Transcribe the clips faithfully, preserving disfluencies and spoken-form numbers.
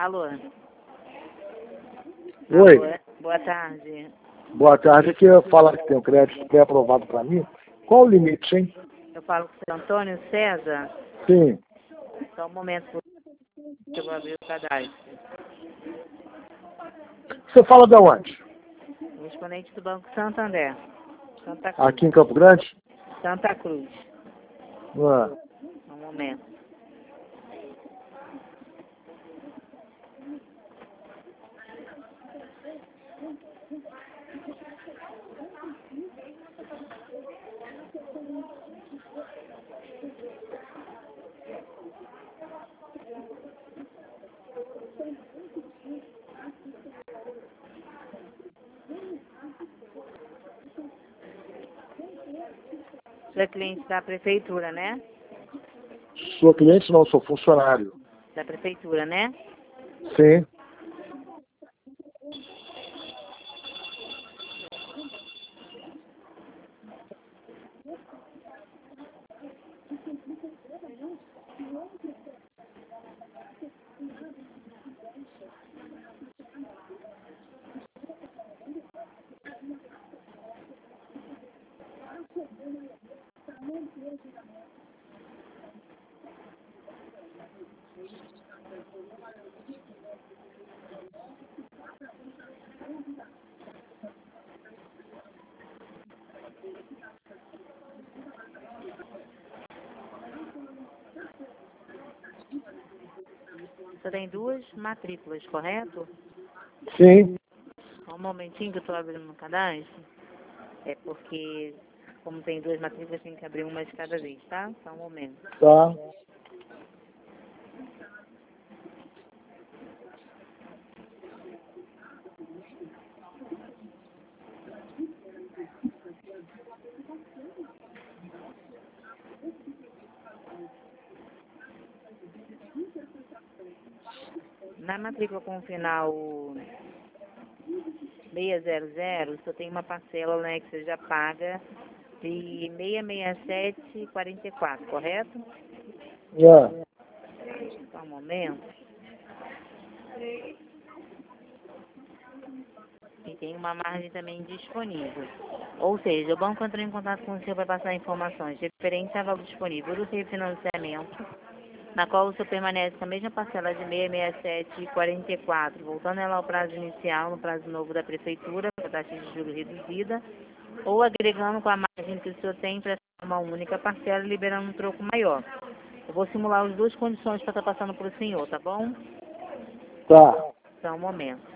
Alô? Oi. Alô? Boa tarde. Boa tarde. Aqui eu falo que tem um crédito pré-aprovado para mim. Qual o limite, hein? Eu falo com o seu Antônio César. Sim. Só um momento que eu vou abrir o cadastro. Você fala de onde? Correspondente do Banco Santander. Santa Cruz. Aqui em Campo Grande? Santa Cruz. Ah. Um momento. Você é cliente da prefeitura, né? Sou cliente, não, sou funcionário. Da prefeitura, né? Sim. Você tem duas matrículas, correto? Sim. Só um momentinho que eu estou abrindo no cadastro. É porque, como tem duas matrículas, tem que abrir uma de cada vez, tá? Só um momento. Tá. Na matrícula com o final seiscentos e zero, só tem uma parcela, né, que você já paga de seiscentos e sessenta e sete e quarenta e quatro, correto? É. Só um momento. E tem uma margem também disponível. Ou seja, o banco entrou em contato com o senhor para passar informações referentes ao valor disponível do refinanciamento, na qual o senhor permanece com a mesma parcela de seiscentos e sessenta e sete e quarenta e quatro, voltando ela ao prazo inicial, no prazo novo da prefeitura, com a taxa de juros reduzida, ou agregando com a margem que o senhor tem para uma única parcela e liberando um troco maior. Eu vou simular as duas condições para estar passando para o senhor, tá bom? Tá. Só um momento.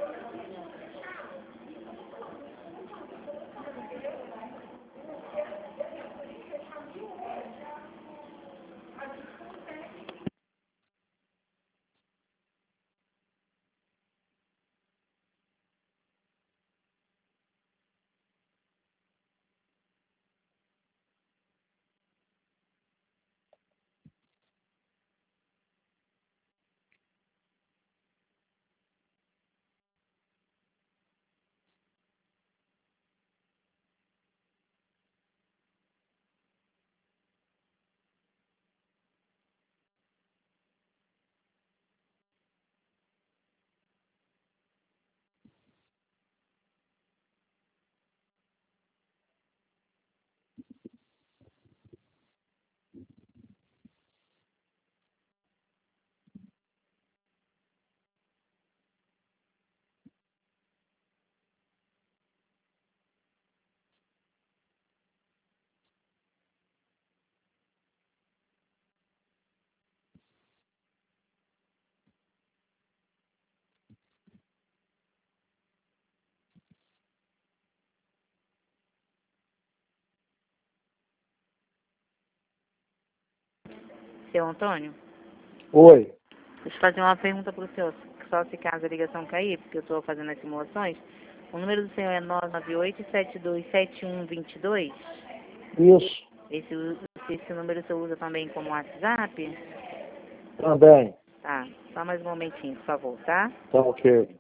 Seu Antônio, Oi. deixa eu fazer uma pergunta para o senhor, só se caso a ligação cair, porque eu estou fazendo as simulações. O número do senhor é nove nove oito sete dois sete um dois dois? Isso. Esse, esse número o senhor usa também como WhatsApp? Também. Tá, só mais um momentinho, por favor, tá? Tá ok.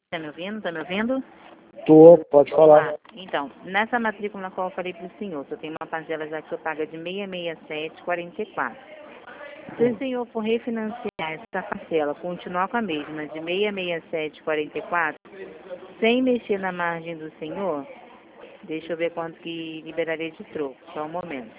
Tá me ouvindo? Tá me ouvindo? Tô, pode falar. Ah, então, nessa matrícula na qual eu falei para o senhor, eu tenho uma parcela já que eu pago de seiscentos e sessenta e sete e quarenta e quatro. Se o senhor for refinanciar essa parcela, continuar com a mesma, de seiscentos e sessenta e sete e quarenta e quatro, sem mexer na margem do senhor, deixa eu ver quanto que liberaria de troco, só um momento.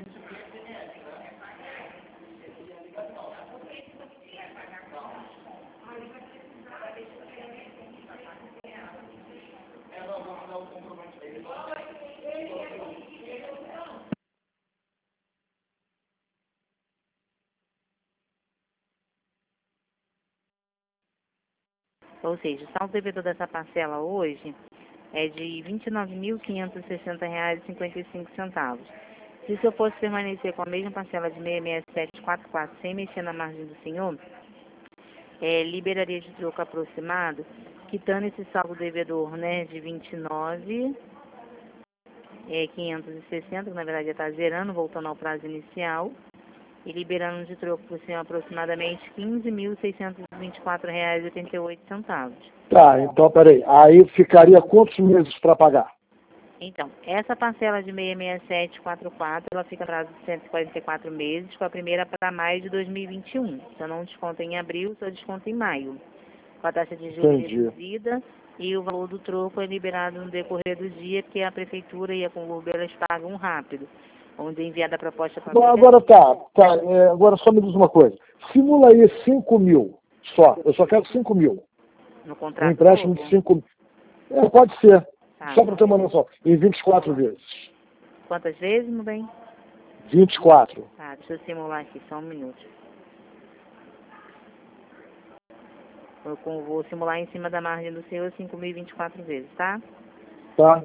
Ou seja, o saldo devedor dessa parcela hoje é de vinte e nove mil quinhentos e sessenta reais e cinquenta e cinco centavos. Se o senhor fosse permanecer com a mesma parcela de seiscentos e sessenta e sete e quarenta e quatro sem mexer na margem do senhor, é, liberaria de troco aproximado, quitando esse saldo devedor, né, de vinte e nove mil quinhentos e sessenta, que na verdade está zerando, voltando ao prazo inicial, e liberando de troco para o senhor aproximadamente quinze mil seiscentos e vinte e quatro reais e oitenta e oito centavos. Tá, então peraí. Aí ficaria quantos meses para pagar? Então, essa parcela de seiscentos e sessenta e sete e quarenta e quatro, ela fica prazo de cento e quarenta e quatro meses, com a primeira para maio de dois mil e vinte e um. Se eu não desconto em abril, só desconto em maio. Com a taxa de juros Entendi. reduzida e o valor do troco é liberado no decorrer do dia, porque a prefeitura e a Conlurb, elas pagam rápido. Onde é enviada a proposta para... Bom, agora tá, tá é, agora só me diz uma coisa. Simula aí cinco mil só. Eu só quero cinco mil. No Um contrato empréstimo de novo? cinco mil. É, pode ser. Tá. Só para ter uma noção. Em vinte e quatro vezes. Quantas vezes, meu bem? vinte e quatro. Tá, deixa eu simular aqui, só um minuto. Eu com- vou simular em cima da margem do senhor cinco mil e vinte e quatro vezes, tá? Tá?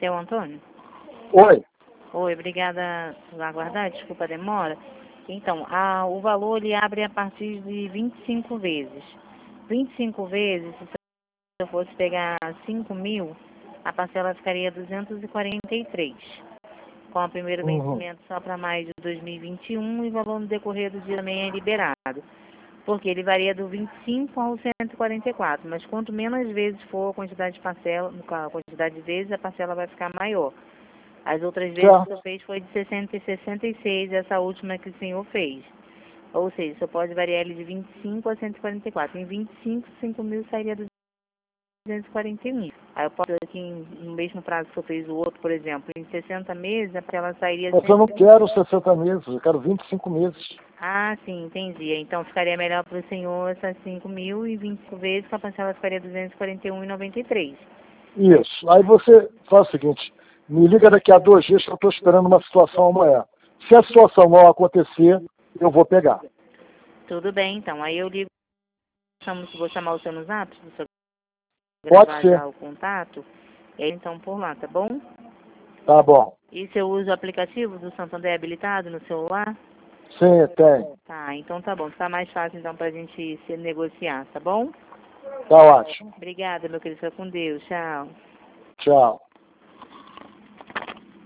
Seu Antônio? Oi. Oi, obrigada por aguardar, desculpa a demora. Então, a, o valor ele abre a partir de vinte e cinco vezes. vinte e cinco vezes, se eu fosse pegar cinco mil, a parcela ficaria duzentos e quarenta e três. Com o primeiro Uhum. vencimento só para maio de dois mil e vinte e um e o valor no decorrer do dia também é liberado. Porque ele varia do vinte e cinco ao cento e quarenta e quatro, mas quanto menos vezes for a quantidade de parcela, a quantidade de vezes, a parcela vai ficar maior. As outras vezes que o senhor fez foi de sessenta e sessenta e seis, essa última que o senhor fez. Ou seja, o senhor pode variar ele de vinte e cinco a cento e quarenta e quatro. Em vinte e cinco, cinco mil sairia dos duzentos e quarenta e um. Aí eu posso aqui, no mesmo prazo que eu fiz o outro, por exemplo, em sessenta meses, a parcela sairia... Mas eu não quero sessenta meses, eu quero vinte e cinco meses. Ah, sim, entendi. Então ficaria melhor para o senhor essas cinco mil e vinte e cinco vezes, que a parcela ficaria duzentos e quarenta e um e noventa e três. Isso. Aí você faz o seguinte, me liga daqui a dois dias que eu estou esperando uma situação amanhã. Se a situação não acontecer, eu vou pegar. Tudo bem, então. Aí eu ligo, vou chamar o seu no zap, se você Pode gravar ser. já o contato. E aí, então, por lá, tá bom? Tá bom. E você usa o aplicativo do Santander habilitado no celular? Sim, tem. Tá, então tá bom. Tá mais fácil, então, pra gente se negociar, tá bom? Tá ótimo. Obrigada, meu querido. Fica com Deus. Tchau. Tchau.